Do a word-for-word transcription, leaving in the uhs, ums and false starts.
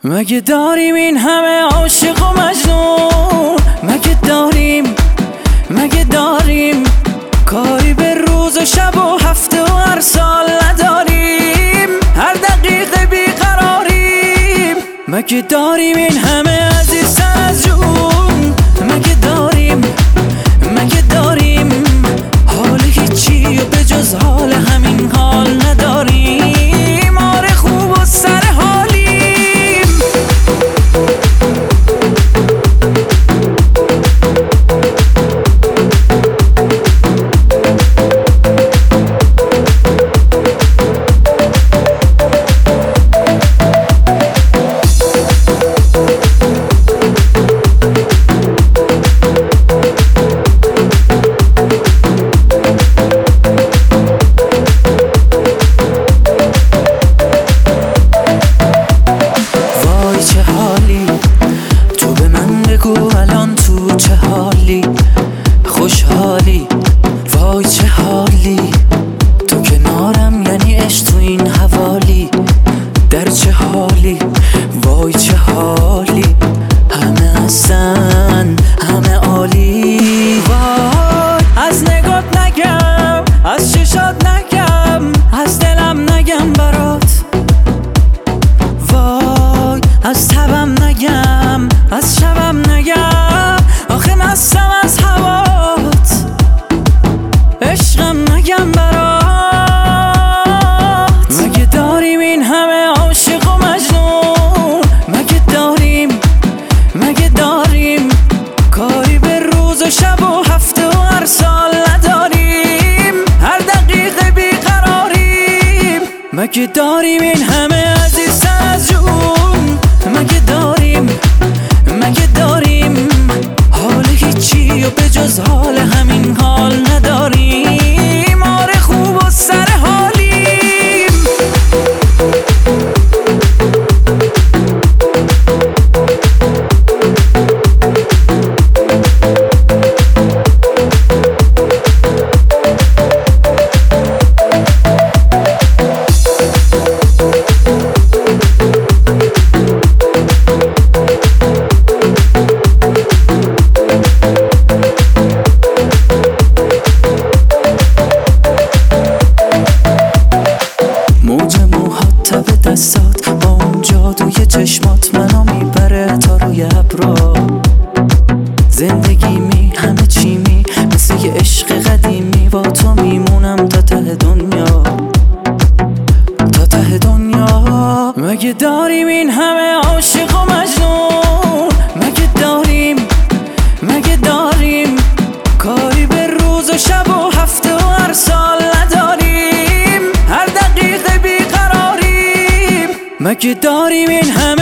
مگه داریم این همه عاشق و مجنون؟ مگه داریم مگه داریم کاری به روز و شب و هفته و هر سال نداریم؟ هر دقیقه بیقراریم. مگه داریم این همه عزیزتر از جون؟ مگه داریم مگه داریم حال هیچی و به جز حال همین حال نداریم؟ آره خوب و سر حالیم. الان تو چه حالی؟ خوشحالی؟ وای چه حالی؟ تو کنارم یعنی عشق تو این حوالی. در چه حالی؟ وای چه حالی؟ همه هستن همه عالی. وای از نگات نگم، از چشات نگم، از دلم نگم برات. وای از تبم نگم، از شبم نگم، آخه مستم از هوات. عشقم نگم برات. مگه داریم این همه عاشق و مجنون؟ مگه داریم مگه داریم کاری به روز و شب و هفته و هر سال نداریم؟ هر دقیقه بیقراریم. مگه داریم این همه عزیزتر از جون؟ مگه داریم مگه داریم حال هیچی و به جز حال همین حال نداریم؟ آره خوب و سر حالیم. دستات با اون جادوی چشمات منو میبره تا روی ابرا. زندگی می همه چی می مثل یه عشق قدیمی. با تو میمونم تا ته دنیا تا ته دنیا. مگه داریم این همه عاشق و مجنون؟ مگه داریم مگه داریم کاری به روز و شب و هفته و هر سال نداریم؟ هر دقیقه بیقراریم. مگه داریم این همه